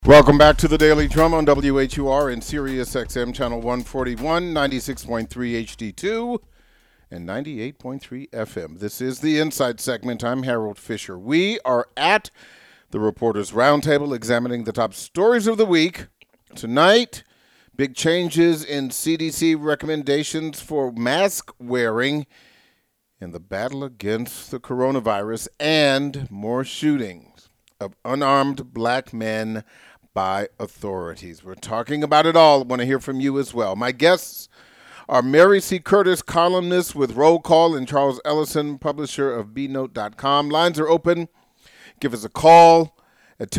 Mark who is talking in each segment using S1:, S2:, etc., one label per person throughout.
S1: Welcome back to the Daily Drum on WHUR and Sirius XM Channel 141, 96.3 HD2, and 98.3 FM. This is the Insight segment. I'm Harold Fisher. We are at the Reporters Roundtable examining the top stories of the week. Tonight, big changes in CDC recommendations for mask wearing in the battle against the coronavirus and more shootings of unarmed black men by authorities. We're talking about it all. I want to hear from you as well. My guests are Mary C. Curtis, columnist with Roll Call, and Charles Ellison, publisher of bnote.com. Lines are open. Give us a call at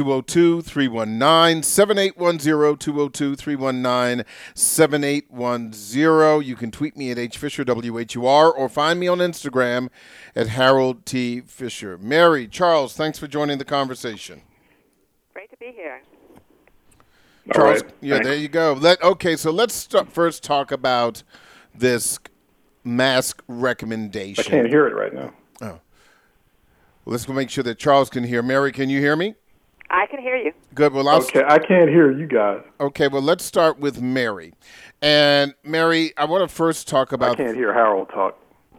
S1: 202-319-7810, 202-319-7810. You can tweet me at HFisherWHUR or find me on Instagram at Harold T. Fisher. Mary, Charles, thanks for joining the conversation.
S2: Great to be here.
S1: Charles,
S3: right.
S1: yeah,
S3: Thanks.
S1: there you go. So let's first talk about this mask recommendation.
S3: I can't hear it right now.
S1: Well, let's make sure that Charles can hear. Mary, can you hear me?
S2: I can hear you.
S1: Good. Well,
S3: Okay, I can't hear you guys.
S1: Okay, well, let's start with Mary. And Mary, I want to first talk
S3: I
S1: about
S3: can't hear Harold talk.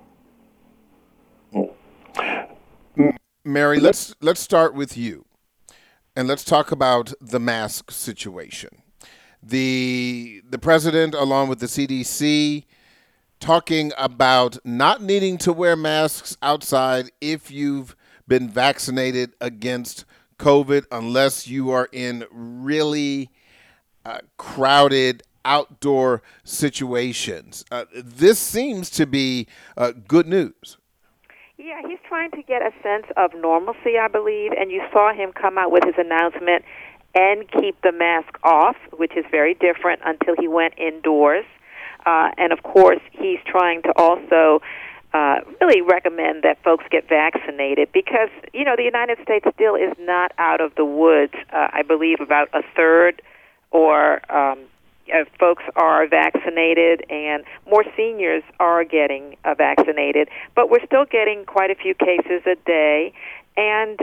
S1: Mary. Let's start with you, and let's talk about the mask situation. The president, along with the CDC, talking about not needing to wear masks outside if you've been vaccinated against COVID, unless you are in really crowded outdoor situations. This seems to be good news.
S2: Yeah, he's trying to get a sense of normalcy, I believe, and you saw him come out with his announcement and keep the mask off, which is very different, until he went indoors. And, of course, he's trying to also really recommend that folks get vaccinated because, you know, the United States still is not out of the woods. I believe about a third or folks are vaccinated, and more seniors are getting vaccinated. But we're still getting quite a few cases a day. And,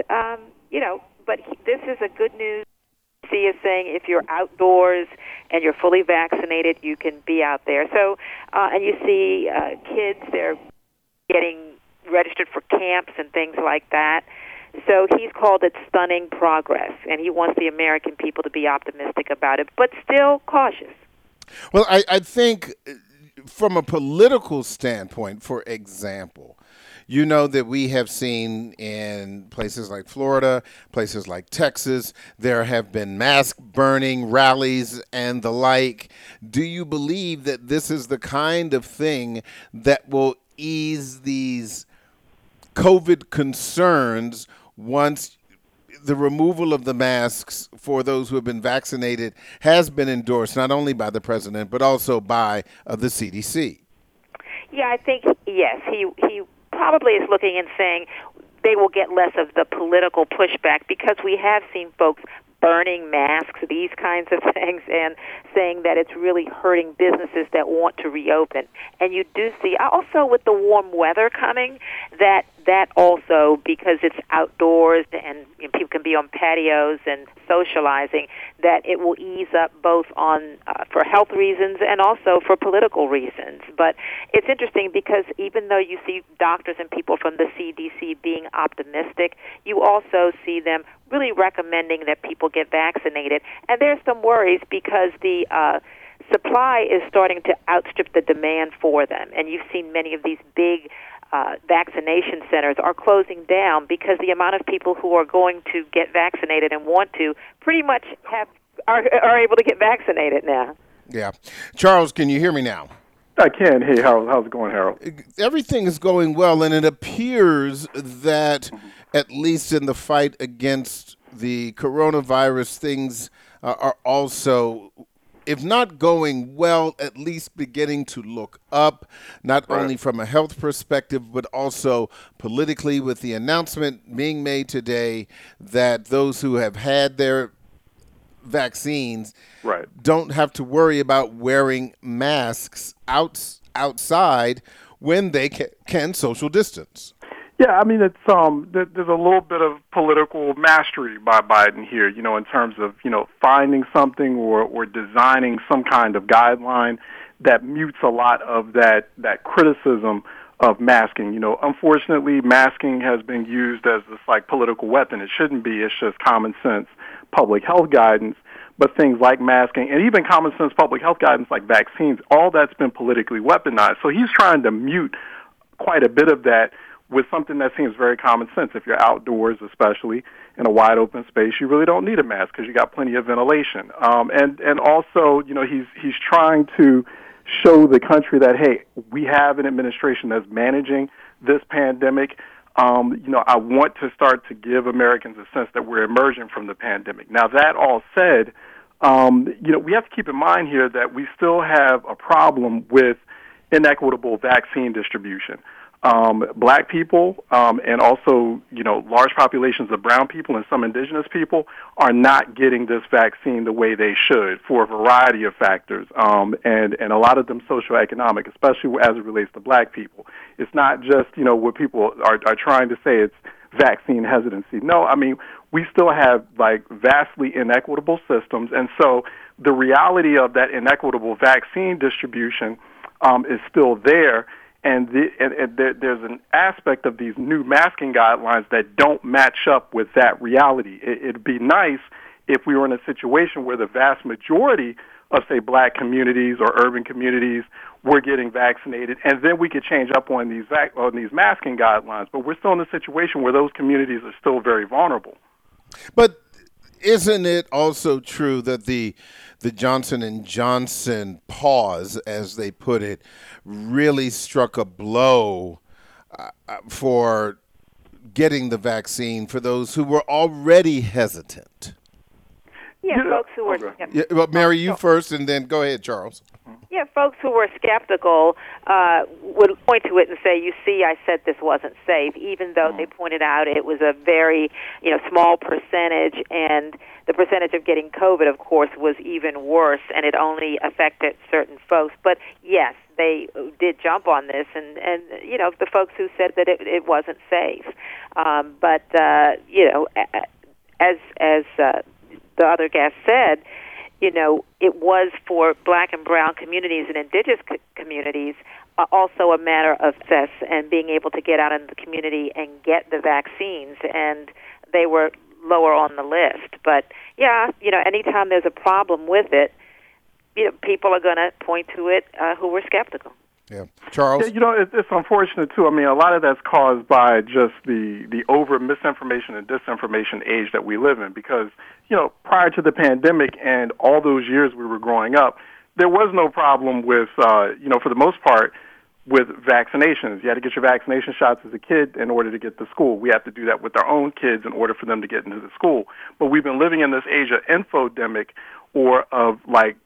S2: this is a good news. He is saying if you're outdoors and you're fully vaccinated, you can be out there. So, and you see kids, they're getting registered for camps and things like that. So he's called it stunning progress, and he wants the American people to be optimistic about it, but still cautious.
S1: Well, I think from a political standpoint, for example, you know that we have seen in places like Florida, places like Texas, there have been mask burning rallies and the like. Do you believe that this is the kind of thing that will ease these COVID concerns once the removal of the masks for those who have been vaccinated has been endorsed not only by the president but also by the CDC?
S2: Yeah, I think, yes, he probably is looking and saying they will get less of the political pushback because we have seen folks burning masks, these kinds of things, and saying that it's really hurting businesses that want to reopen. And you do see, also with the warm weather coming, that also, because it's outdoors and people can be on patios and socializing, that it will ease up both on for health reasons and also for political reasons. But it's interesting because even though you see doctors and people from the CDC being optimistic, you also see them really recommending that people get vaccinated. And there's some worries because the supply is starting to outstrip the demand for them. And you've seen many of these big vaccination centers are closing down because the amount of people who are going to get vaccinated and want to pretty much are able to get vaccinated now.
S1: Yeah. Charles, can you hear me now?
S3: I can. Hey, Harold, how's it going, Harold?
S1: Everything is going well, and it appears that at least in the fight against the coronavirus, things are also, if not going well, at least beginning to look up, not only from a health perspective, but also politically, with the announcement being made today that those who have had their vaccines don't have to worry about wearing masks outside when they can social distance.
S3: Yeah, I mean, it's there's a little bit of political mastery by Biden here, in terms of, finding something or designing some kind of guideline that mutes a lot of that criticism of masking. Unfortunately, masking has been used as this political weapon. It shouldn't be. It's just common sense public health guidance. But things like masking and even common sense public health guidance like vaccines, all that's been politically weaponized. So he's trying to mute quite a bit of that with something that seems very common sense. If you're outdoors, especially in a wide open space, you really don't need a mask because you got plenty of ventilation. And also, he's trying to show the country that, hey, we have an administration that's managing this pandemic. I want to start to give Americans a sense that we're emerging from the pandemic. Now, that all said, we have to keep in mind here that we still have a problem with inequitable vaccine distribution. Black people and also, large populations of brown people and some indigenous people are not getting this vaccine the way they should for a variety of factors, and a lot of them socioeconomic, especially as it relates to black people. It's not just, what people are trying to say it's vaccine hesitancy. No, I mean, we still have, vastly inequitable systems, and so the reality of that inequitable vaccine distribution is still there. And there's an aspect of these new masking guidelines that don't match up with that reality. It'd be nice if we were in a situation where the vast majority of, say, black communities or urban communities were getting vaccinated, and then we could change up on these masking guidelines. But we're still in a situation where those communities are still very vulnerable.
S1: But isn't it also true that the Johnson & Johnson pause, as they put it, really struck a blow for getting the vaccine for those who were already hesitant?
S2: Yeah, folks who were...
S1: Yeah, well, Mary, you first, and then go ahead, Charles.
S2: Yeah, folks who were skeptical would point to it and say, you see, I said this wasn't safe, even though they pointed out it was a very, small percentage, and the percentage of getting COVID, of course, was even worse, and it only affected certain folks. But, yes, they did jump on this, and the folks who said that it wasn't safe. As the other guest said, it was for black and brown communities and indigenous communities also a matter of access and being able to get out in the community and get the vaccines, and they were lower on the list. But, anytime there's a problem with it, people are going to point to it who were skeptical.
S1: Yeah. Charles?
S3: Yeah, it's unfortunate, too. I mean, a lot of that's caused by just the over misinformation and disinformation age that we live in because, prior to the pandemic and all those years we were growing up, there was no problem with, for the most part, with vaccinations. You had to get your vaccination shots as a kid in order to get to school. We have to do that with our own kids in order for them to get into the school. But we've been living in this age of infodemic, or of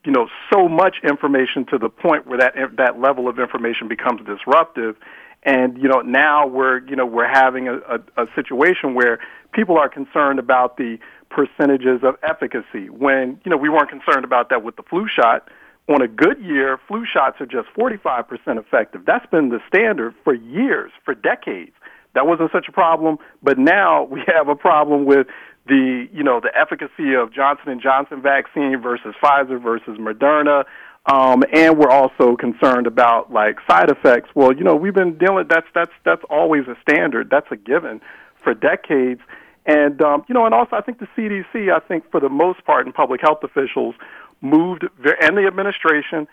S3: so much information to the point where that level of information becomes disruptive. And, now we're having a situation where people are concerned about the percentages of efficacy when, we weren't concerned about that with the flu shot. On a good year, flu shots are just 45% effective. That's been the standard for years, for decades. That wasn't such a problem, but now we have a problem with the efficacy of Johnson & Johnson vaccine versus Pfizer versus Moderna, and we're also concerned about side effects. Well, we've been dealing. That's always a standard. That's a given for decades, and and also I think the CDC, for the most part, and public health officials moved, and the administration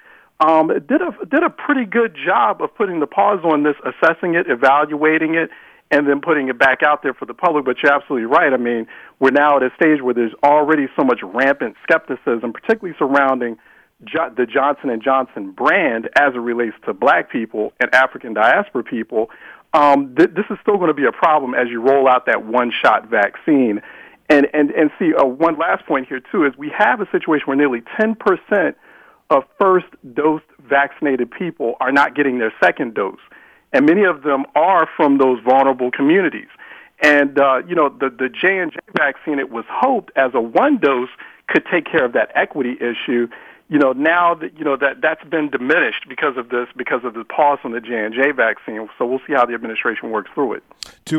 S3: did a pretty good job of putting the pause on this, assessing it, evaluating it, and then putting it back out there for the public. But you're absolutely right. I mean, we're now at a stage where there's already so much rampant skepticism, particularly surrounding the Johnson & Johnson brand as it relates to black people and African diaspora people. This is still going to be a problem as you roll out that one-shot vaccine. And see, one last point here, too, is we have a situation where nearly 10% of first-dose vaccinated people are not getting their second dose. And many of them are from those vulnerable communities. And, the J&J vaccine, it was hoped as a one dose could take care of that equity issue. now that that's been diminished because of the pause on the J&J vaccine. So we'll see how the administration works through it.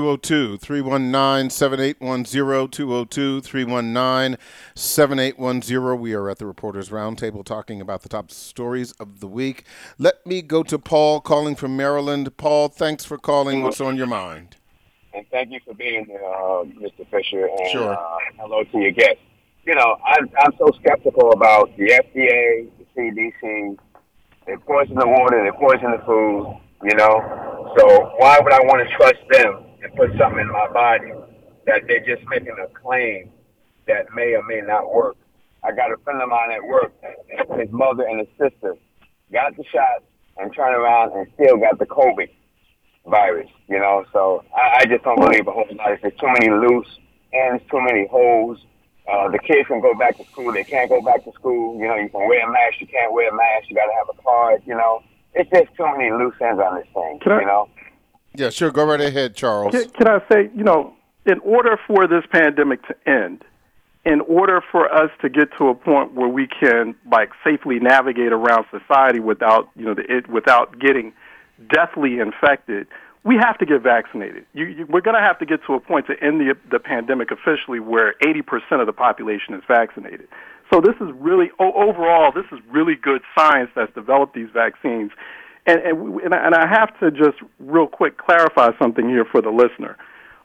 S1: 202-319-7810, 202-319-7810. We are at the Reporters Roundtable talking about the top stories of the week. Let me go to Paul calling from Maryland. Paul, thanks for calling. What's on your mind?
S4: And thank you for being here, Mr. Fisher. And
S1: sure.
S4: Hello to your guests. I'm so skeptical about the FDA, the CDC. They poison the water, they poison the food, So why would I want to trust them and put something in my body that they're just making a claim that may or may not work? I got a friend of mine at work, his mother and his sister got the shot and turned around and still got the COVID virus, So I just don't believe a whole lot. There's too many loose ends, too many holes. The kids can go back to school. They can't go back to school. You can wear a mask. You can't wear a mask. You got to have a card. It's just too many loose ends on this thing.
S1: Yeah, sure. Go right ahead, Charles.
S3: Can I say, in order for this pandemic to end, in order for us to get to a point where we can safely navigate around society without without getting deathly infected, we have to get vaccinated. We're going to have to get to a point to end the pandemic officially where 80% of the population is vaccinated. So this is really, overall, this is really good science that's developed these vaccines. And I have to just real quick clarify something here for the listener.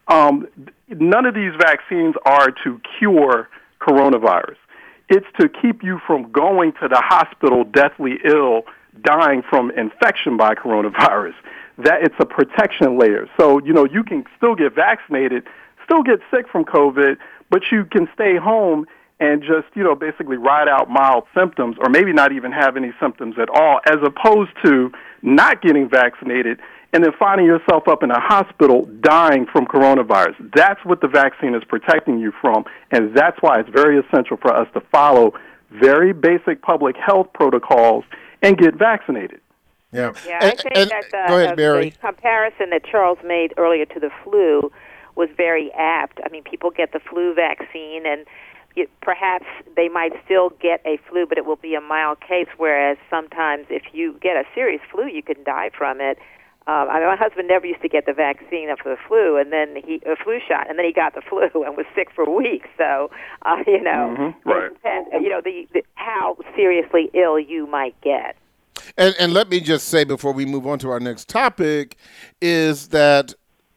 S3: None of these vaccines are to cure coronavirus. It's to keep you from going to the hospital deathly ill, dying from infection by coronavirus. That it's a protection layer. So, you can still get vaccinated, still get sick from COVID, but you can stay home and just, basically ride out mild symptoms or maybe not even have any symptoms at all, as opposed to not getting vaccinated and then finding yourself up in a hospital dying from coronavirus. That's what the vaccine is protecting you from, and that's why it's very essential for us to follow very basic public health protocols and get vaccinated.
S1: Yeah,
S2: I think that
S1: go ahead, Mary.
S2: The comparison that Charles made earlier to the flu was very apt. I mean, people get the flu vaccine, and perhaps they might still get a flu, but it will be a mild case, whereas sometimes if you get a serious flu, you can die from it. My husband never used to get the vaccine for the flu, and then a flu shot, and then he got the flu and was sick for weeks. So,
S3: right.
S2: It depends, how seriously ill you might get.
S1: And let me just say before we move on to our next topic is that,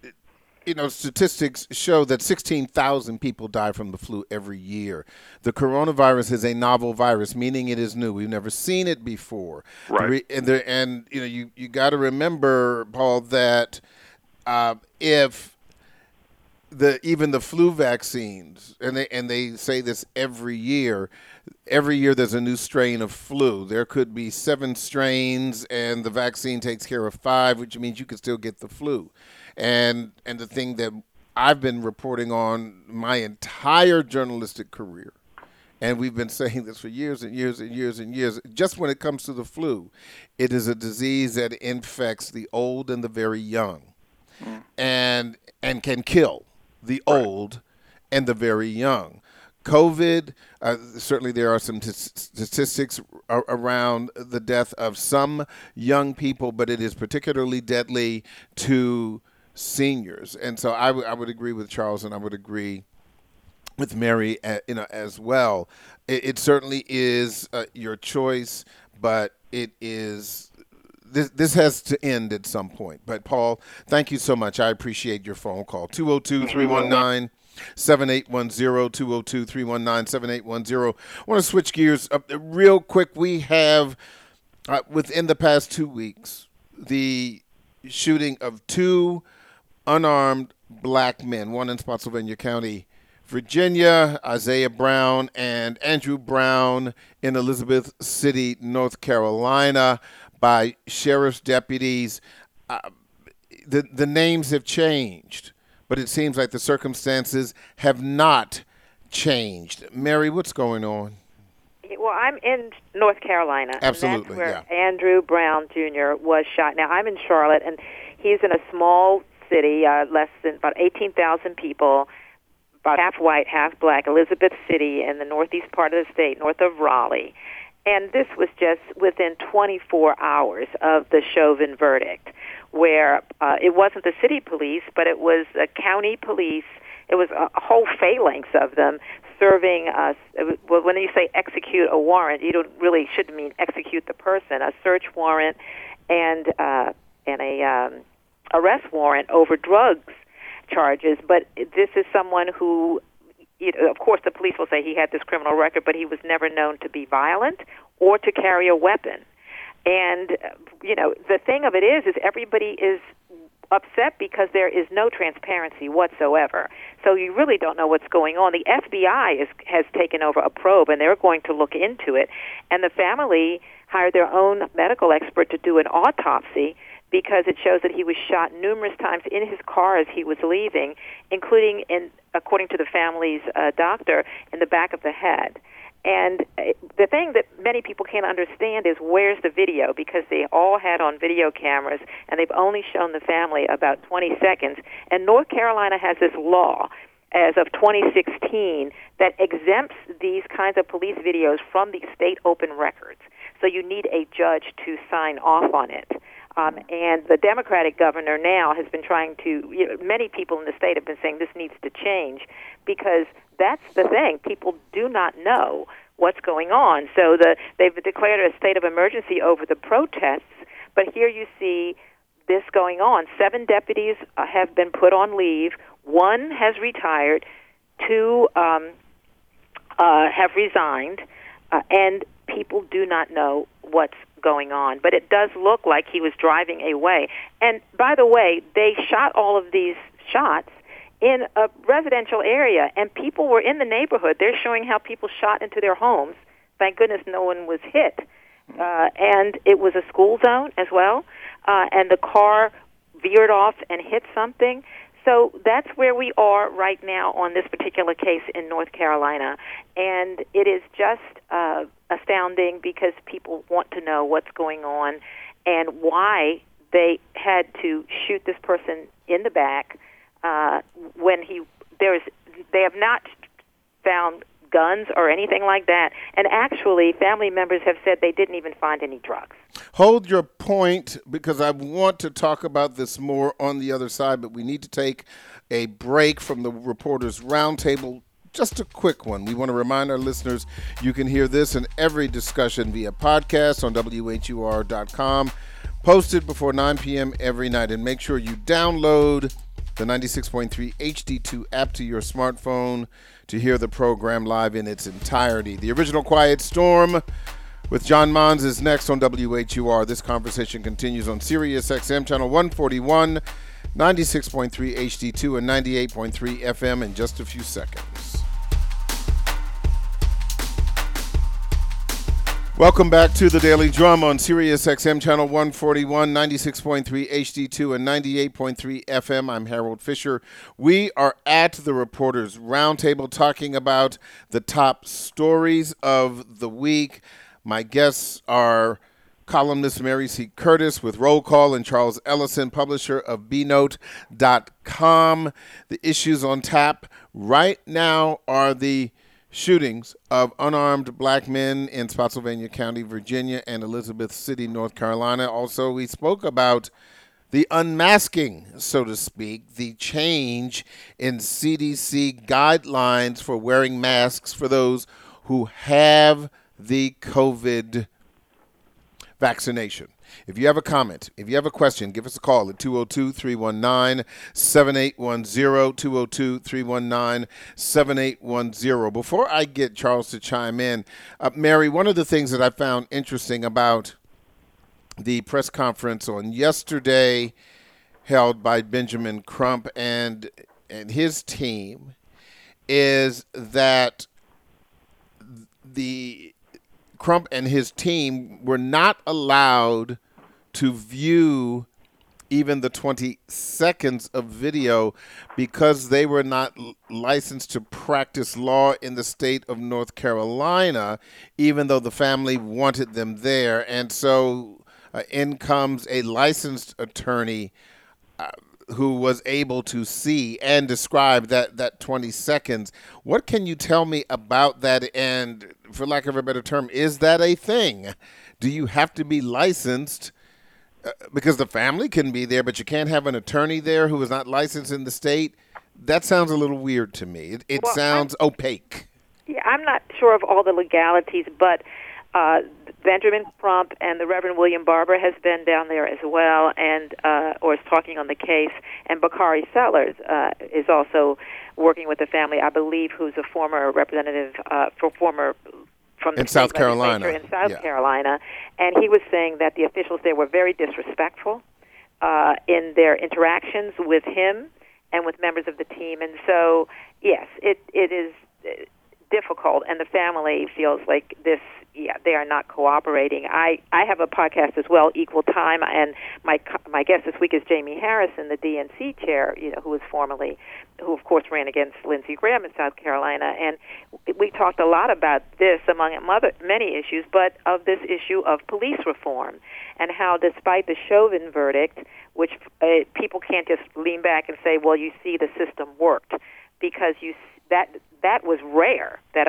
S1: statistics show that 16,000 people die from the flu every year. The coronavirus is a novel virus, meaning it is new. We've never seen it before.
S3: Right.
S1: You got to remember, Paul, that if even the flu vaccines, and they say this every year there's a new strain of flu. There could be 7 strains, and the vaccine takes care of 5, which means you could still get the flu. And the thing that I've been reporting on my entire journalistic career, and we've been saying this for years and years and years and years, just when it comes to the flu, it is a disease that infects the old and the very young, and can kill the old and the very young. COVID, certainly there are some statistics around the death of some young people, but it is particularly deadly to seniors. And so I would agree with Charles, and I would agree with Mary, as well. It certainly is your choice, but it is. This has to end at some point. But Paul, thank you so much. I appreciate your phone call. 202-319-7810, 202-319-7810. I want to switch gears real quick. We have, within the past 2 weeks, the shooting of 2 unarmed black men, one in Spotsylvania County, Virginia, Isaiah Brown and Andrew Brown in Elizabeth City, North Carolina, by sheriff's deputies. The names have changed, but it seems like the circumstances have not changed. Mary, what's going on?
S2: Well, I'm in North Carolina.
S1: Absolutely,
S2: and that's where Andrew Brown Jr. was shot. Now, I'm in Charlotte, and he's in a small city, less than about 18,000 people, about half white, half black, Elizabeth City in the northeast part of the state, north of Raleigh. And this was just within 24 hours of the Chauvin verdict, where it wasn't the city police, but it was the county police. It was a whole phalanx of them serving us. Well, when you say execute a warrant, you shouldn't mean execute the person. A search warrant and a arrest warrant over drugs charges. But this is someone who, of course, the police will say he had this criminal record, but he was never known to be violent or to carry a weapon. And, the thing of it is everybody is upset because there is no transparency whatsoever. So you really don't know what's going on. The FBI has taken over a probe, and they're going to look into it. And the family hired their own medical expert to do an autopsy because it shows that he was shot numerous times in his car as he was leaving, including, according to the family's doctor, in the back of the head. And the thing that many people can't understand is where's the video, because they all had on video cameras, and they've only shown the family about 20 seconds. And North Carolina has this law as of 2016 that exempts these kinds of police videos from the state open records. So you need a judge to sign off on it. And the Democratic governor now has been trying to, many people in the state have been saying this needs to change, because that's the thing. People do not know what's going on. So they've declared a state of emergency over the protests, but here you see this going on. 7 deputies have been put on leave. 1 has retired. 2 have resigned, and people do not know what's going on. But it does look like he was driving away. And by the way, they shot all of these shots in a residential area, and people were in the neighborhood. They're showing how people shot into their homes. Thank goodness no one was hit. And it was a school zone as well, and the car veered off and hit something. So that's where we are right now on this particular case in North Carolina. And it is just astounding because people want to know what's going on and why they had to shoot this person in the back when they have not found guns or anything like that. And actually, family members have said they didn't even find any drugs.
S1: Hold your point, because I want to talk about this more on the other side, but we need to take a break from the Reporters Roundtable. Just a quick one. We want to remind our listeners you can hear this and every discussion via podcast on WHUR.com, posted before 9 p.m. every night. And make sure you download the 96.3 HD2 app to your smartphone to hear the program live in its entirety. The original Quiet Storm with John Mons is next on WHUR. This conversation continues on Sirius XM channel 141, 96.3 HD2 and 98.3 FM in just a few seconds. Welcome back to the Daily Drum on Sirius XM channel 141, 96.3 HD2 and 98.3 FM. I'm Harold Fisher. We are at the Reporters Roundtable talking about the top stories of the week. My guests are columnist Mary C. Curtis with Roll Call and Charles Ellison, publisher of bnote.com. The issues on tap right now are the shootings of unarmed black men in Spotsylvania County, Virginia, and Elizabeth City, North Carolina. Also, we spoke about the unmasking, so to speak, the change in CDC guidelines for wearing masks for those who have the COVID vaccination. If you have a comment, if you have a question, give us a call at 202-319-7810, 202-319-7810. Before I get Charles to chime in, Mary, one of the things that I found interesting about the press conference on yesterday held by Benjamin Crump and his team is that the Crump and his team were not allowed to view even the 20 seconds of video because they were not licensed to practice law in the state of North Carolina, even though the family wanted them there. And so in comes a licensed attorney who was able to see and describe that 20 seconds. What can you tell me about that? And for lack of a better term, is that a thing? Do you have to be licensed? Because the family can be there, but you can't have an attorney there who is not licensed in the state. That sounds a little weird to me. It sounds opaque.
S2: Yeah, I'm not sure of all the legalities, but Benjamin Crump and the Reverend William Barber has been down there as well, and or is talking on the case. And Bakari Sellers is also working with the family, I believe, who's a former representative from the
S1: South Carolina.
S2: In South Carolina, and he was saying that the officials there were very disrespectful in their interactions with him and with members of the team. And so, yes, it is difficult, and the family feels like this. Yeah, they are not cooperating. I have a podcast as well, Equal Time, and my guest this week is Jamie Harrison, the DNC chair, who of course ran against Lindsey Graham in South Carolina, and we talked a lot about this among many issues, but of this issue of police reform and how, despite the Chauvin verdict, which people can't just lean back and say, well, you see, the system worked, because that was rare, that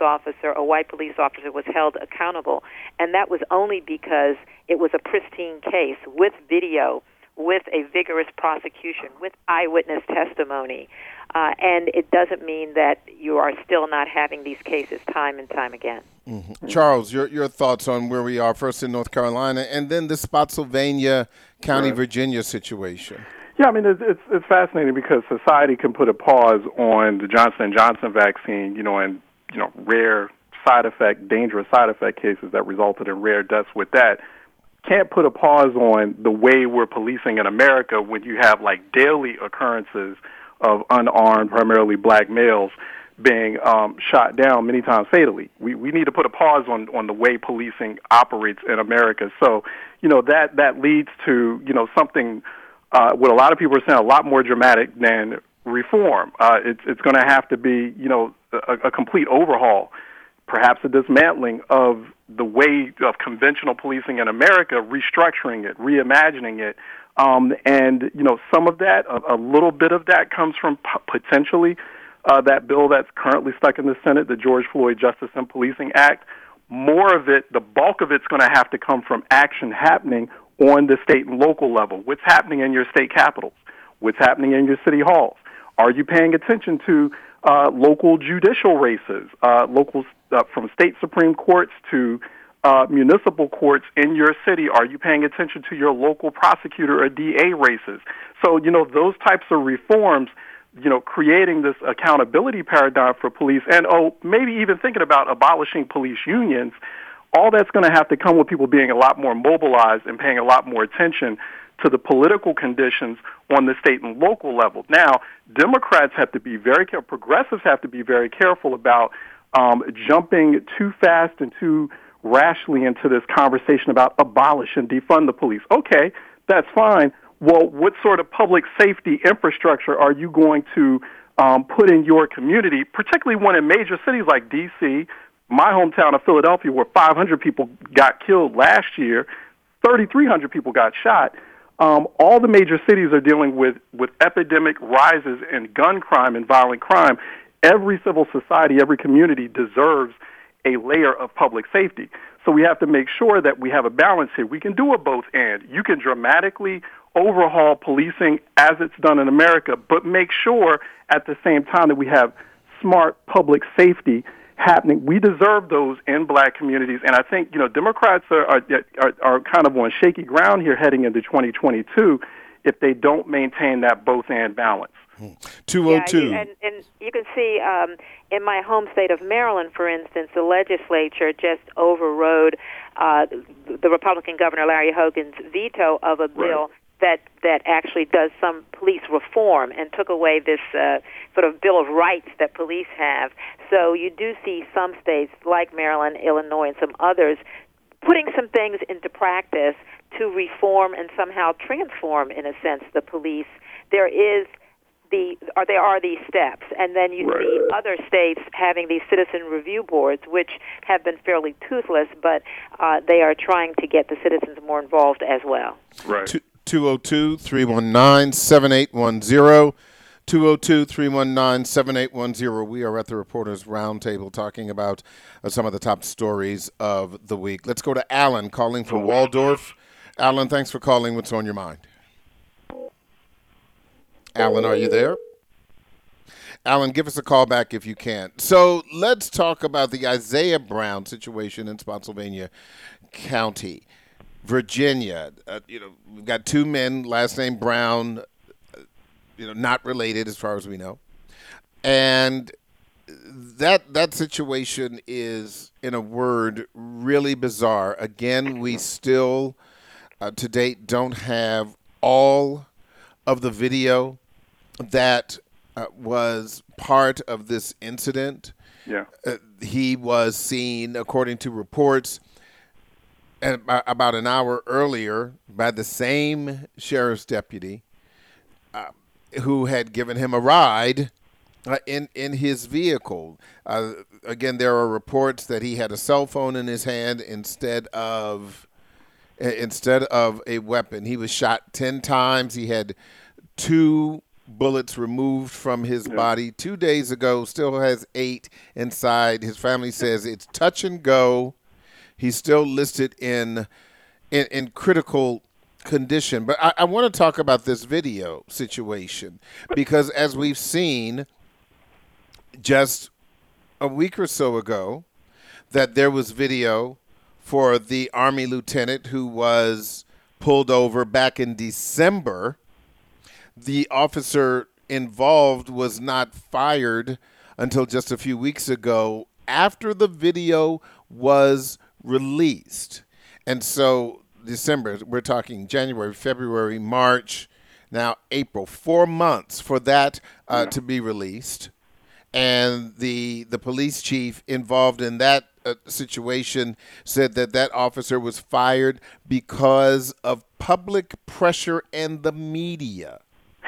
S2: a white police officer was held accountable, and that was only because it was a pristine case with video, with a vigorous prosecution, with eyewitness testimony, and it doesn't mean that you are still not having these cases time and time again.
S1: Mm-hmm. Charles, your thoughts on where we are, first in North Carolina, and then the Spotsylvania County, Virginia situation.
S3: Yeah, I mean, it's fascinating because society can put a pause on the Johnson & Johnson vaccine, and rare dangerous side effect cases that resulted in rare deaths with that. Can't put a pause on the way we're policing in America when you have daily occurrences of unarmed, primarily black males being shot down, many times fatally. We need to put a pause on the way policing operates in America. So, that leads to, something. What a lot of people are saying, a lot more dramatic than reform. It's going to have to be, a complete overhaul, perhaps a dismantling of the way of conventional policing in America, restructuring it, reimagining it. And, some of that, a little bit of that comes from potentially that bill that's currently stuck in the Senate, the George Floyd Justice and Policing Act. More of it, the bulk of it's going to have to come from action happening on the state and local level. What's happening in your state capitals? What's happening in your city halls? Are you paying attention to local judicial races, from state Supreme Courts to municipal courts in your city? Are you paying attention to your local prosecutor or DA races? So, those types of reforms, creating this accountability paradigm for police, and maybe even thinking about abolishing police unions, all that's going to have to come with people being a lot more mobilized and paying a lot more attention to the political conditions on the state and local level. Now, Democrats have to be very careful, progressives have to be very careful about jumping too fast and too rashly into this conversation about abolish and defund the police. Okay, that's fine. Well, what sort of public safety infrastructure are you going to put in your community, particularly one in major cities like D.C., my hometown of Philadelphia, where 500 people got killed last year, 3,300 people got shot. All the major cities are dealing with epidemic rises in gun crime and violent crime. Every civil society, every community deserves a layer of public safety. So we have to make sure that we have a balance here. We can do a both and. You can dramatically overhaul policing as it's done in America, but make sure at the same time that we have smart public safety happening. We deserve those in black communities, and I think Democrats are kind of on shaky ground here heading into 2022 if they don't maintain that both and balance.
S1: 202.
S2: Yeah, and you can see in my home state of Maryland, for instance, the legislature just overrode the Republican Governor Larry Hogan's veto of a bill that actually does some police reform and took away this sort of Bill of Rights that police have. So you do see some states like Maryland, Illinois, and some others putting some things into practice to reform and somehow transform, in a sense, the police. There are these steps, and then you see other states having these citizen review boards, which have been fairly toothless, but they are trying to get the citizens more involved as well.
S3: Right.
S1: 202-319-7810. 202-319-7810. We are at the Reporters Roundtable talking about some of the top stories of the week. Let's go to Alan calling from Waldorf. Alan, thanks for calling. What's on your mind? Alan, are you there? Alan, give us a call back if you can. So let's talk about the Isaiah Brown situation in Spotsylvania County, Virginia. We've got two men, last name Brown, not related as far as we know. And that situation is, in a word, really bizarre. Again, we still, to date, don't have all of the video that was part of this incident.
S3: Yeah.
S1: He was seen, according to reports, about an hour earlier by the same sheriff's deputy who had given him a ride in his vehicle. Again, there are reports that he had a cell phone in his hand instead of a weapon. He was shot 10 times. He had 2 bullets removed from his body 2 days ago, still has 8 inside. His family says it's touch and go. He's still listed in critical condition. But I want to talk about this video situation because, as we've seen just a week or so ago, that there was video for the Army lieutenant who was pulled over back in December. The officer involved was not fired until just a few weeks ago after the video was released. And so December, we're talking January, February, March, now April, 4 months for that to be released. And the police chief involved in that situation said that officer was fired because of public pressure and the media.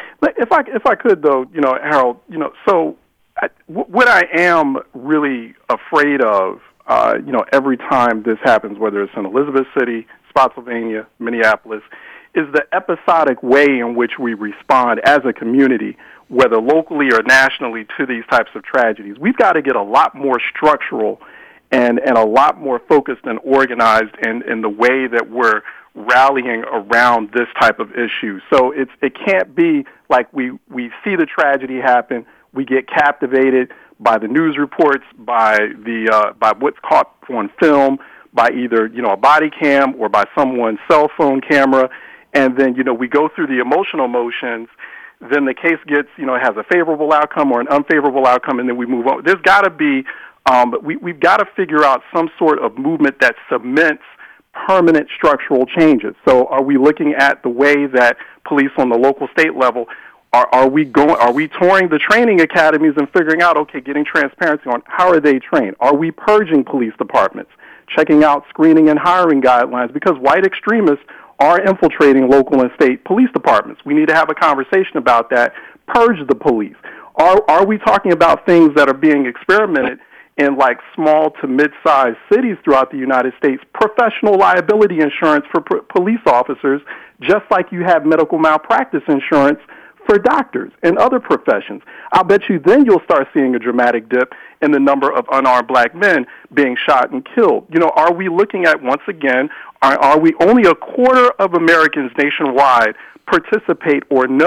S3: If I could, though, Harold, so what I am really afraid of, every time this happens, whether it's in Elizabeth City, Spotsylvania, Minneapolis, is the episodic way in which we respond as a community, whether locally or nationally, to these types of tragedies. We've got to get a lot more structural and a lot more focused and organized in the way that we're rallying around this type of issue. So it can't be like we see the tragedy happen, we get captivated by the news reports, by what's caught on film, by either a body cam or by someone's cell phone camera, and then we go through the emotional motions. Then the case gets has a favorable outcome or an unfavorable outcome, and then we move on. There's got to be we've got to figure out some sort of movement that cements permanent structural changes. So are we looking at the way that police on the local state level, are we touring the training academies and figuring out, getting transparency on how are they trained? Are we purging police departments, checking out screening and hiring guidelines? Because white extremists are infiltrating local and state police departments. We need to have a conversation about that. Purge the police. Are we talking about things that are being experimented in like small to mid-sized cities throughout the United States, professional liability insurance for police officers, just like you have medical malpractice insurance for doctors and other professions? I'll bet you then you'll start seeing a dramatic dip in the number of unarmed black men being shot and killed. Are we looking at, once again, are we only a quarter of Americans nationwide participate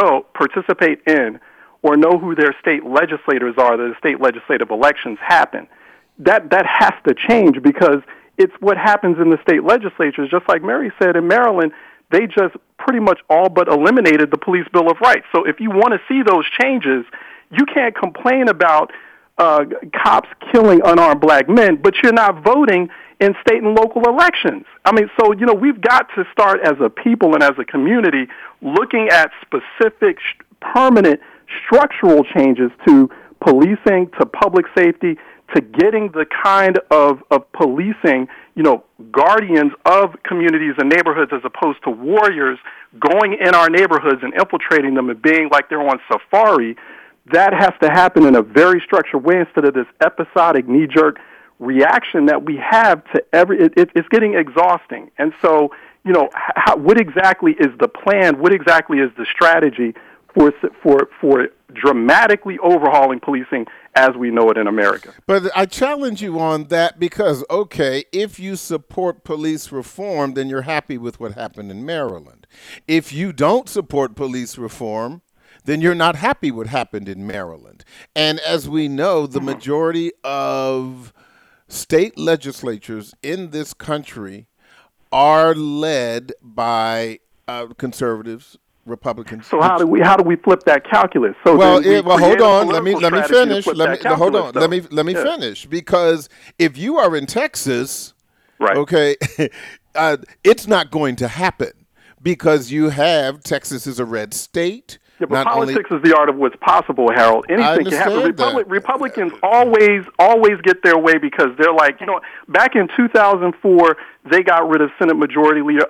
S3: in or know who their state legislators are, that the state legislative elections happen? That has to change, because it's what happens in the state legislatures. Just like Mary said, in Maryland, they just pretty much all but eliminated the Police Bill of Rights. So if you want to see those changes, you can't complain about cops killing unarmed black men, but you're not voting in state and local elections. So, we've got to start as a people and as a community looking at specific, permanent, structural changes to policing, to public safety, to getting the kind of policing, guardians of communities and neighborhoods, as opposed to warriors going in our neighborhoods and infiltrating them and being like they're on safari. That has to happen in a very structured way instead of this episodic knee-jerk reaction that we have to it's getting exhausting. And so, what exactly is the plan? What exactly is the strategy for dramatically overhauling policing as we know it in America.
S1: But I challenge you on that because, okay, if you support police reform, then you're happy with what happened in Maryland. If you don't support police reform, then you're not happy what happened in Maryland. And as we know, the majority of state legislatures in this country are led by conservatives, Republicans.
S3: So how do we flip that calculus? So
S1: hold on. Let me finish. Let me finish, because if you are in Texas,
S3: right?
S1: Okay, it's not going to happen because Texas is a red state.
S3: Yeah, but politics is the art of what's possible, Harold. Anything can happen. Republicans always get their way because they're like, back in 2004, they got rid of Senate Majority Leader,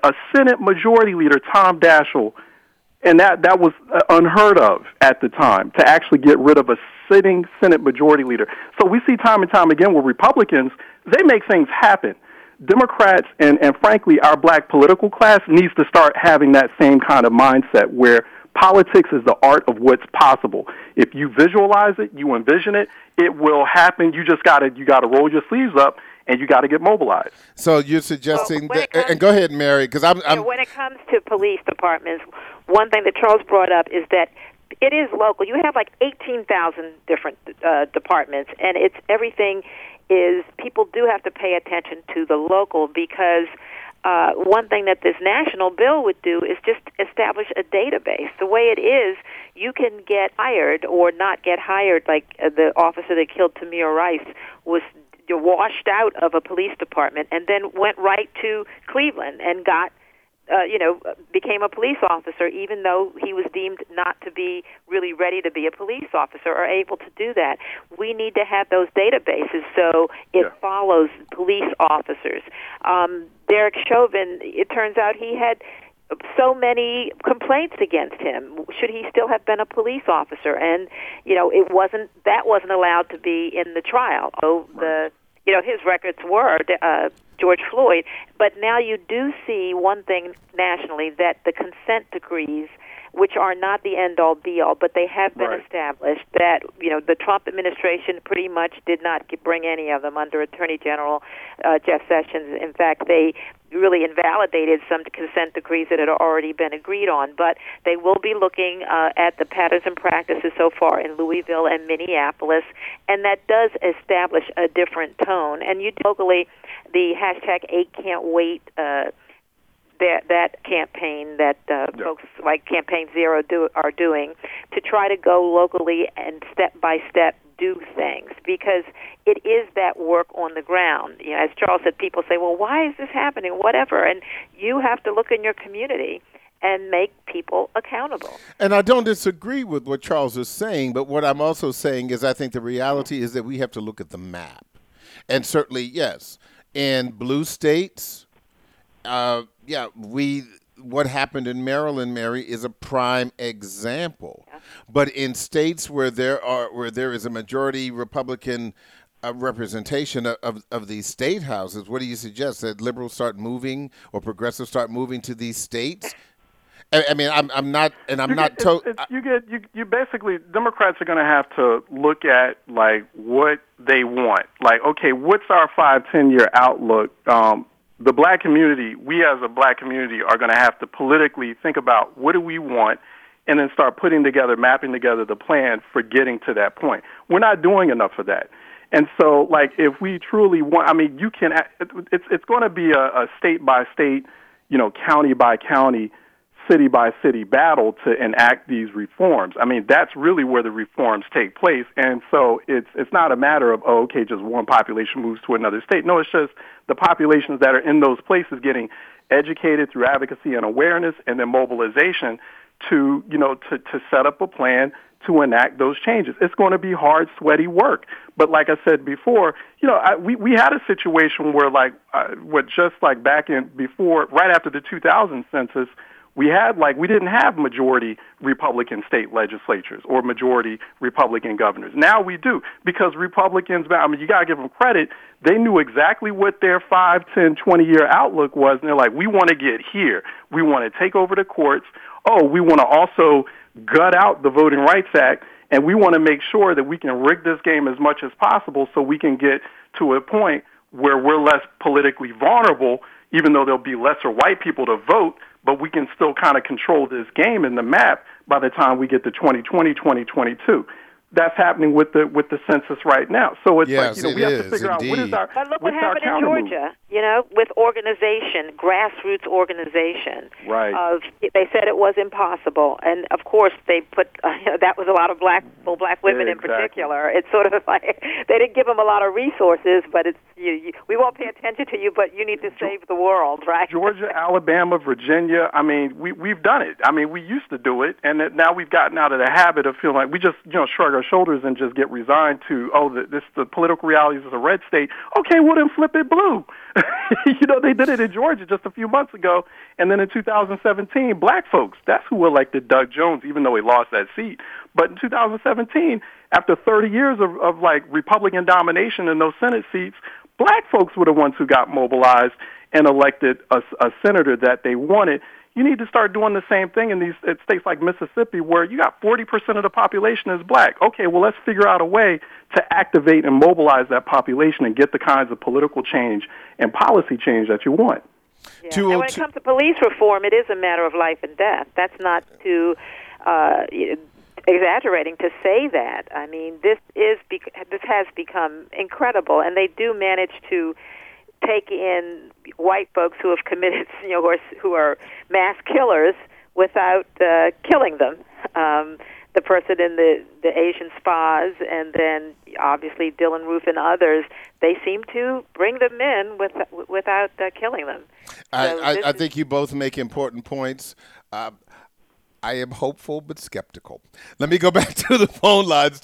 S3: Tom Daschle, and that was unheard of at the time, to actually get rid of a sitting Senate Majority Leader. So we see time and time again where Republicans, they make things happen. Democrats and frankly, our black political class needs to start having that same kind of mindset where politics is the art of what's possible. If you visualize it, you envision it, it will happen. You just gotta roll your sleeves up and you got to get mobilized.
S1: So you're suggesting and go ahead, Mary, because I'm
S2: when it comes to police departments, one thing that Charles brought up is that it is local. You have like 18,000 different departments, and it's everything is people do have to pay attention to the local because one thing that this national bill would do is just establish a database. The way it is, you can get hired or not get hired, like the officer that killed Tamir Rice was washed out of a police department and then went right to Cleveland and got, became a police officer, even though he was deemed not to be really ready to be a police officer or able to do that. We need to have those databases so it follows police officers. Derek Chauvin, it turns out he had so many complaints against him. Should he still have been a police officer? And, that wasn't allowed to be in the trial. So his records were George Floyd. But now you do see one thing nationally, that the consent decrees, which are not the end-all, be-all, but they have been established, that, the Trump administration pretty much did not bring any of them under Attorney General Jeff Sessions. In fact, they really invalidated some consent decrees that had already been agreed on. But they will be looking at the patterns and practices so far in Louisville and Minneapolis, and that does establish a different tone. And locally, the hashtag 8Can'tWait that campaign that folks like Campaign Zero are doing to try to go locally and step by step do things, because it is that work on the ground. As Charles said, people say, well, why is this happening? Whatever. And you have to look in your community and make people accountable.
S1: And I don't disagree with what Charles is saying, but what I'm also saying is I think the reality is that we have to look at the map. And certainly, yes, in blue states, what happened in Maryland, Mary, is a prime example. Yeah. But in states where there is a majority Republican representation of these state houses, what do you suggest? That liberals start moving or progressives start moving to these states? I mean, I'm not.
S3: You basically, Democrats are going to have to look at like what they want. Like, okay, what's our 5-10 year outlook? The black community, we as a black community are going to have to politically think about what do we want and then start mapping together the plan for getting to that point. We're not doing enough of that. And so, like, if we truly want, it's going to be a state by state, county by county, city by city battle to enact these reforms. I mean, that's really where the reforms take place. And so it's not a matter of, just one population moves to another state. No, it's just the populations that are in those places getting educated through advocacy and awareness and then mobilization to set up a plan to enact those changes. It's going to be hard, sweaty work. But like I said before, we had a situation where right after the 2000 census, we didn't have majority Republican state legislatures or majority Republican governors. Now we do, because Republicans, you got to give them credit. They knew exactly what their 5, 10, 20-year outlook was, and they're like, we want to get here. We want to take over the courts. Oh, we want to also gut out the Voting Rights Act, and we want to make sure that we can rig this game as much as possible so we can get to a point where we're less politically vulnerable, even though there'll be lesser white people to vote, but we can still kind of control this game in the map by the time we get to 2020, 2022. That's happening with the census right now. So it's
S1: yes,
S3: we have to figure out what is our
S2: But look what happened in Georgia, with organization, grassroots organization.
S3: Right.
S2: They said it was impossible, and of course they put that was a lot of black women in particular. It's sort of like they didn't give them a lot of resources, but it's we won't pay attention to you, but you need to save the world, right?
S3: Georgia, Alabama, Virginia. I mean, we've done it. I mean, we used to do it, and now we've gotten out of the habit of feeling like we just shrug our shoulders and just get resigned to the political realities of a red state. Okay, well then flip it blue. They did it in Georgia just a few months ago, and then in 2017, black folks, that's who elected Doug Jones, even though he lost that seat. But in 2017, after 30 years of like Republican domination in those Senate seats, black folks were the ones who got mobilized and elected a senator that they wanted. You need to start doing the same thing in these states like Mississippi, where you got 40% of the population is black. Okay, well, let's figure out a way to activate and mobilize that population and get the kinds of political change and policy change that you want.
S2: Yeah. And when it comes to police reform, it is a matter of life and death. That's not too exaggerating to say that. I mean, this has become incredible, and they do manage to take in white folks who have committed, who are mass killers without killing them. The person in the Asian spas, and then obviously Dylan Roof and others, they seem to bring them in without killing them.
S1: I think you both make important points. I am hopeful but skeptical. Let me go back to the phone lines,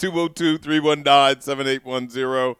S1: 202-319-7810.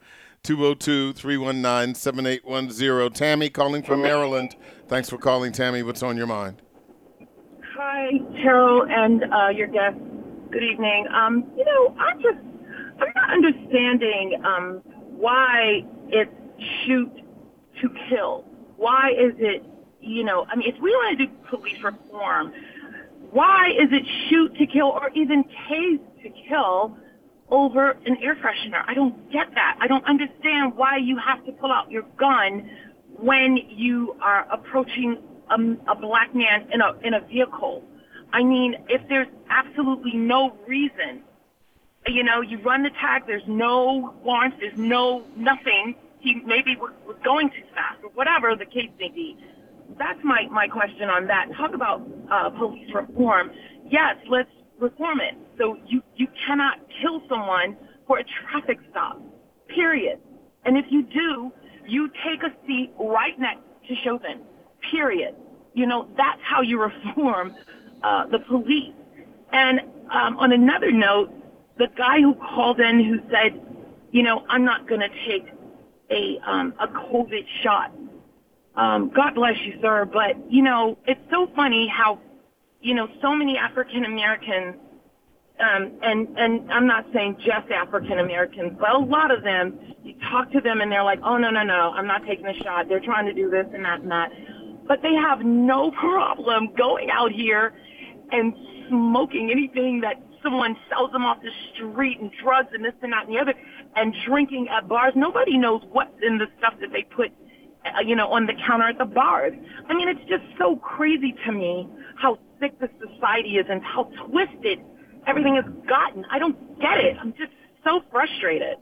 S1: 202-319-7810. Tammy calling from Maryland. Thanks for calling, Tammy. What's on your mind?
S5: Hi, Harold, and your guest. Good evening. I'm not understanding why it's shoot to kill. Why is it, if we want to do police reform, why is it shoot to kill or even tase to kill over an air freshener? I don't get that. I don't understand why you have to pull out your gun when you are approaching a black man in a vehicle. I mean, if there's absolutely no reason, you run the tag, there's no warrants, there's nothing. He maybe was going too fast or whatever the case may be. That's my question on that. Talk about police reform. Yes, let's reform it. So you cannot kill someone for a traffic stop, period. And if you do, you take a seat right next to Chauvin, period. That's how you reform the police. And on another note, the guy who called in who said, I'm not going to take a COVID shot. God bless you, sir. But, it's so funny how so many African Americans, and I'm not saying just African Americans, but a lot of them, you talk to them and they're like, oh, no, I'm not taking a shot. They're trying to do this and that and that. But they have no problem going out here and smoking anything that someone sells them off the street, and drugs and this and that and the other, and drinking at bars. Nobody knows what's in the stuff that they put on the counter at the bars. I mean, it's just so crazy to me how sick this society is and how twisted everything has gotten. I don't get it. I'm just so frustrated.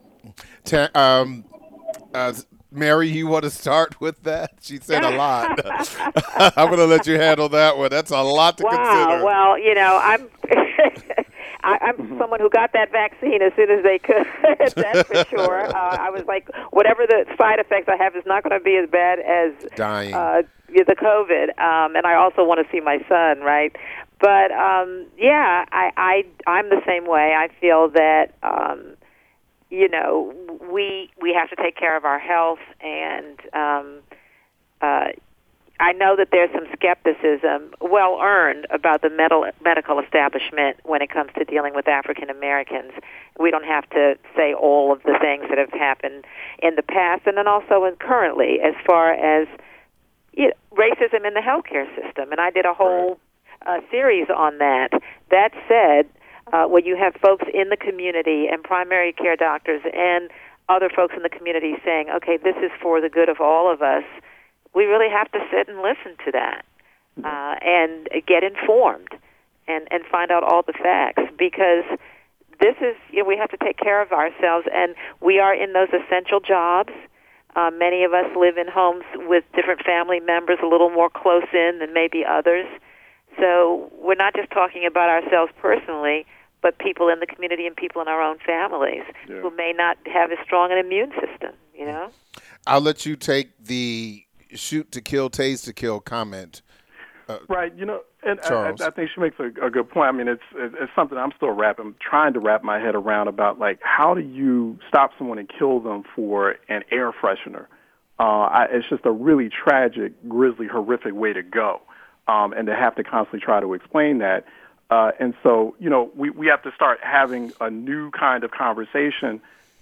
S1: Mary, you want to start with that? She said a lot. I'm going to let you handle that one. That's a lot to consider.
S2: Well, I'm someone who got that vaccine as soon as they could. That's for sure. I was like, whatever the side effects I have is not going to be as bad as
S1: dying.
S2: The COVID. And I also want to see my son, right? But I'm the same way. I feel that we have to take care of our health, and I know that there's some skepticism, well-earned, about the medical establishment when it comes to dealing with African Americans. We don't have to say all of the things that have happened in the past, and then also currently, as far as racism in the healthcare system. And I did a whole series on that. That said, when you have folks in the community and primary care doctors and other folks in the community saying, okay, this is for the good of all of us, we really have to sit and listen to that and get informed and find out all the facts, because this is, we have to take care of ourselves, and we are in those essential jobs. Many of us live in homes with different family members, a little more close in than maybe others. So we're not just talking about ourselves personally, but people in the community and people in our own families who may not have as strong an immune system,
S1: I'll let you take the shoot to kill, tase to kill comment.
S3: Right, and
S1: Charles.
S3: I think she makes a good point. I mean, it's something I'm still trying to wrap my head around about, like, how do you stop someone and kill them for an air freshener? It's just a really tragic, grisly, horrific way to go, and to have to constantly try to explain that. And so, we have to start having a new kind of conversation,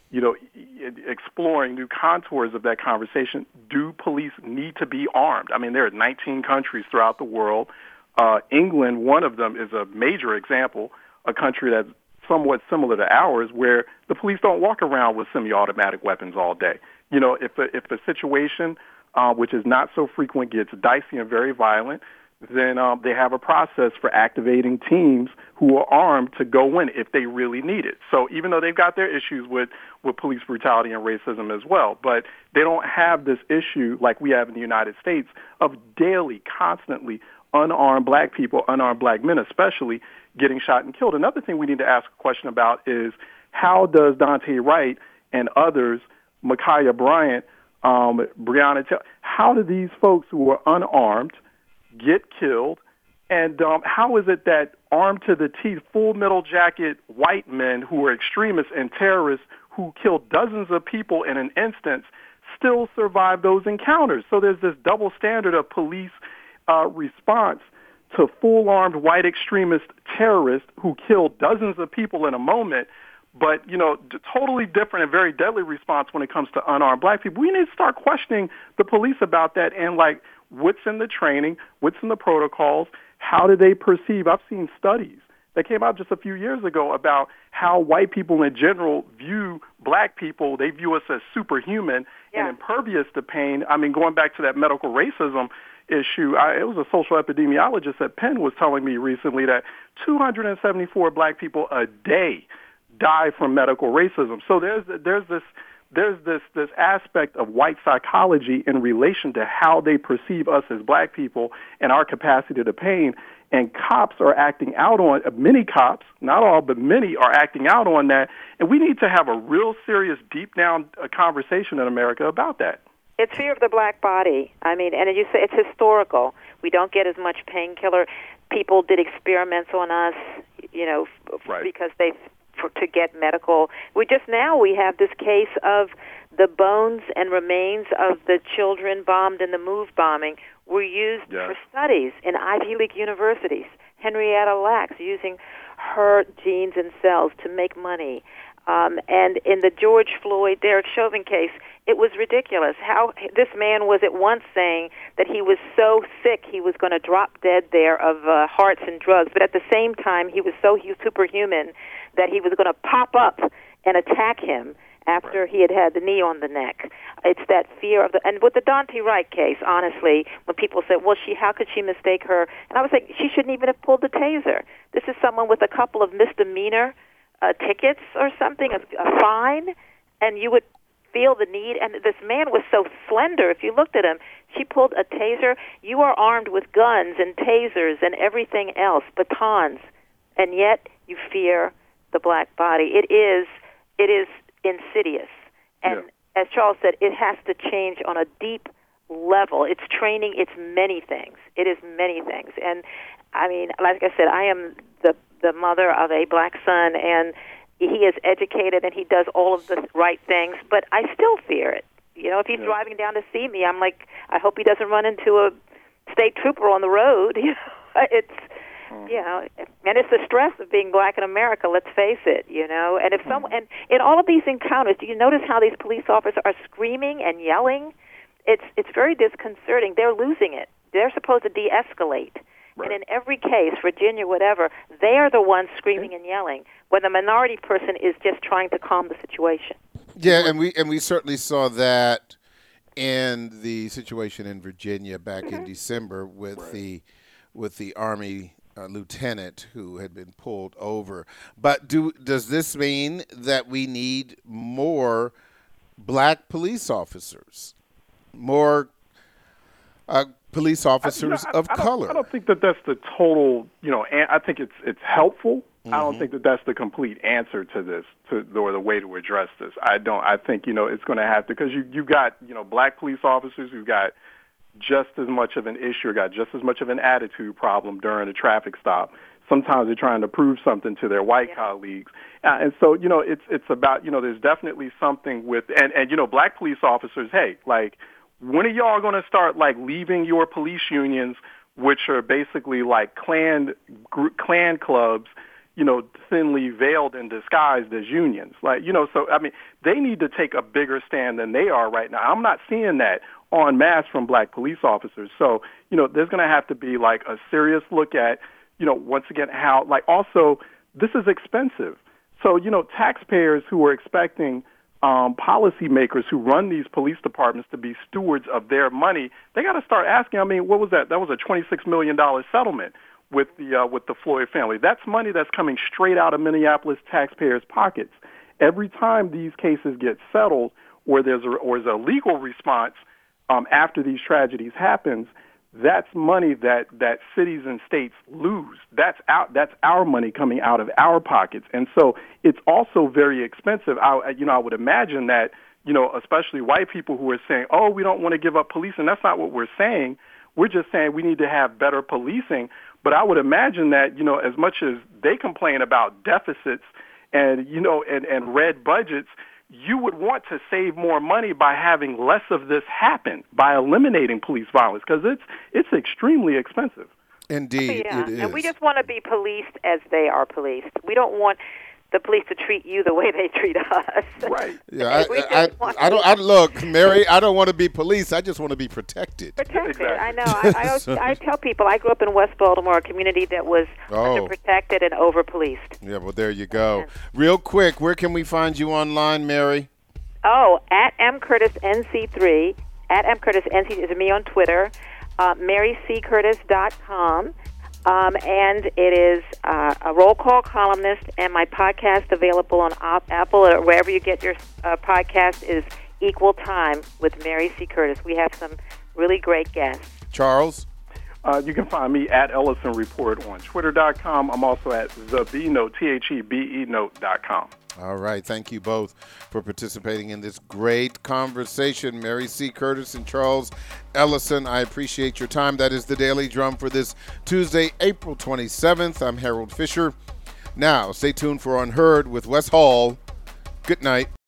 S3: exploring new contours of that conversation. Do police need to be armed? I mean, there are 19 countries throughout the world. England, one of them, is a major example, a country that's somewhat similar to ours, where the police don't walk around with semi-automatic weapons all day. If a situation, which is not so frequent, gets dicey and very violent, then they have a process for activating teams who are armed to go in if they really need it. So even though they've got their issues with police brutality and racism as well, but they don't have this issue like we have in the United States of daily, constantly unarmed black people, unarmed black men especially, getting shot and killed. Another thing we need to ask a question about is, how does Daunte Wright and others, Ma'Khia Bryant, Breonna Taylor, how do these folks who are unarmed get killed? And how is it that armed to the teeth, full metal jacket white men who are extremists and terrorists who killed dozens of people in an instance still survive those encounters? So there's this double standard of police response to full-armed white extremist terrorists who killed dozens of people in a moment, but, totally different and very deadly response when it comes to unarmed black people. We need to start questioning the police about that and, what's in the training, what's in the protocols, how do they perceive? I've seen studies that came out just a few years ago about how white people in general view black people. They view us as superhuman and impervious to pain. I mean, going back to that medical racism issue, it was a social epidemiologist at Penn was telling me recently that 274 black people a day die from medical racism. So there's this aspect of white psychology in relation to how they perceive us as black people and our capacity to pain. And cops are acting out on, many cops, not all, but many are acting out on that. And we need to have a real serious, deep down conversation in America about that.
S2: It's fear of the black body. I mean, and you say it's historical. We don't get as much painkiller. People did experiments on us, because to get medical. We have this case of the bones and remains of the children bombed in the MOVE bombing were used for studies in Ivy League universities. Henrietta Lacks using her genes and cells to make money. And in the George Floyd, Derek Chauvin case, it was ridiculous how this man was at once saying that he was so sick he was going to drop dead there of hearts and drugs, but at the same time he was so superhuman that he was going to pop up and attack him after he had the knee on the neck. It's that fear of and with the Daunte Wright case, honestly, when people said, well, how could she mistake her? And I was like, she shouldn't even have pulled the taser. This is someone with a couple of misdemeanor tickets or something, a fine, and you would feel the need. And this man was so slender. If you looked at him, she pulled a taser. You are armed with guns and tasers and everything else, batons, and yet you fear the black body. It is insidious. And as Charles said, it has to change on a deep level. It's training. It's many things. It is many things. And, I mean, like I said, I am the mother of a black son, and he is educated and he does all of the right things, but I still fear it. If he's driving down to see me, I'm like, I hope he doesn't run into a state trooper on the road. It's, and it's the stress of being black in America, let's face it, And if and in all of these encounters, do you notice how these police officers are screaming and yelling? It's very disconcerting. They're losing it. They're supposed to de-escalate. And in every case, Virginia, whatever, they are the ones screaming and yelling when the minority person is just trying to calm the situation.
S1: Yeah, and we certainly saw that in the situation in Virginia back in December with the Army lieutenant who had been pulled over. But does this mean that we need more black police officers, more police officers of color?
S3: I don't think that that's the total. I think it's helpful. I don't think that that's the complete answer to this, or the way to address this. I don't. I think it's going to have to, because you got black police officers who got just as much of an issue, got just as much of an attitude problem during a traffic stop. Sometimes they're trying to prove something to their white colleagues. And so, it's about, there's definitely something with, and black police officers, hey, like, when are y'all going to start, like, leaving your police unions, which are basically like clan clubs, thinly veiled and disguised as unions? Like, so, I mean, they need to take a bigger stand than they are right now. I'm not seeing that en masse from black police officers. So, there's going to have to be, like, a serious look at, once again, how, like, also, this is expensive. So, taxpayers who are expecting policymakers who run these police departments to be stewards of their money, they got to start asking. I mean, what was that? That was a $26 million settlement with the Floyd family. That's money that's coming straight out of Minneapolis taxpayers' pockets. Every time these cases get settled, or there's a legal response after these tragedies happens, that's money that cities and states lose. That's our money coming out of our pockets. And so it's also very expensive. I would imagine that, especially white people who are saying, oh, we don't want to give up policing. That's not what we're saying. We're just saying we need to have better policing. But I would imagine that, as much as they complain about deficits and red budgets, you would want to save more money by having less of this happen, by eliminating police violence, because it's extremely expensive.
S1: Indeed, it is.
S2: And we just want to be policed as they are policed. We don't want the police to treat you the way they treat us.
S3: Right.
S1: Yeah, I don't look, Mary, I don't want to be policed. I just want to be protected.
S2: Exactly. I know. I tell people I grew up in West Baltimore, a community that was underprotected and over-policed.
S1: Yeah, well, there you go. Real quick, where can we find you online, Mary?
S2: Oh, at MCurtisNC3. At MCurtisNC is me on Twitter. MaryCCurtis.com. And it is a roll call columnist, and my podcast available on Apple or wherever you get your podcast is Equal Time with Mary C. Curtis. We have some really great guests.
S1: Charles?
S3: You can find me at Ellison Report on Twitter.com. I'm also at TheBeNote, TheBeNote.com.
S1: All right. Thank you both for participating in this great conversation. Mary C. Curtis and Charles Ellison, I appreciate your time. That is the Daily Drum for this Tuesday, April 27th. I'm Harold Fisher. Now, stay tuned for Unheard with Wes Hall. Good night.